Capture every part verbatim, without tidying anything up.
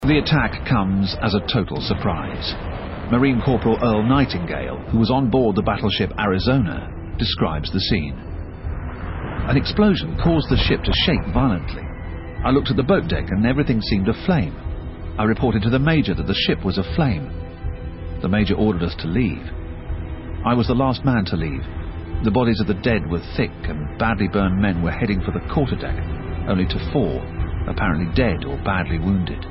The attack comes as a total surprise. Marine Corporal Earl Nightingale, who was on board the battleship Arizona, describes the scene. An explosion caused the ship to shake violently. I looked at the boat deck and everything seemed aflame. I reported to the Major that the ship was aflame. The Major ordered us to leave. I was the last man to leave. The bodies of the dead were thick and badly burned men were heading for the quarterdeck, only to fall, apparently dead or badly wounded.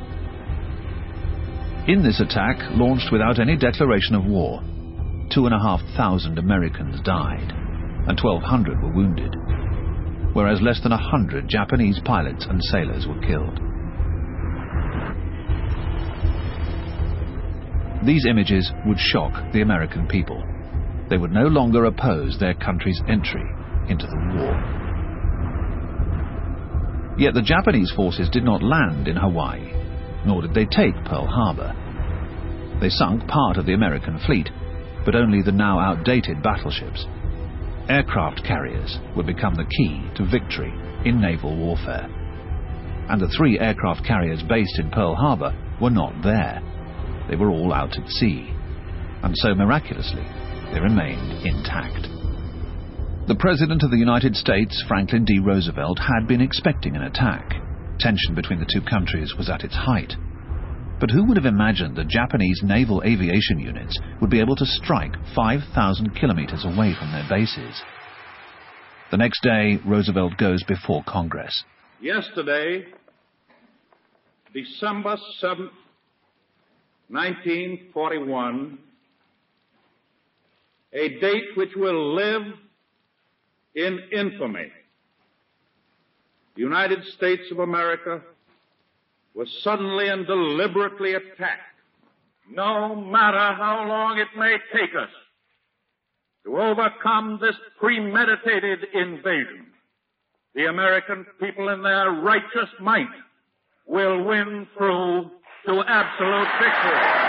In this attack, launched without any declaration of war, two and a half thousand Americans died, and twelve hundred were wounded, whereas less than a hundred Japanese pilots and sailors were killed. These images would shock the American people. They would no longer oppose their country's entry into the war. Yet the Japanese forces did not land in Hawaii, nor did they take Pearl Harbor. They sunk part of the American fleet, but only the now outdated battleships. Aircraft carriers would become the key to victory in naval warfare. And the three aircraft carriers based in Pearl Harbor were not there. They were all out at sea, and so miraculously they remained intact. The President of the United States, Franklin D. Roosevelt, had been expecting an attack. Tension between the two countries was at its height. But who would have imagined that Japanese naval aviation units would be able to strike five thousand kilometers away from their bases? The next day, Roosevelt goes before Congress. Yesterday, December seventh, nineteen forty-one, a date which will live in infamy. The United States of America was suddenly and deliberately attacked. No matter how long it may take us to overcome this premeditated invasion, the American people in their righteous might will win through to absolute victory.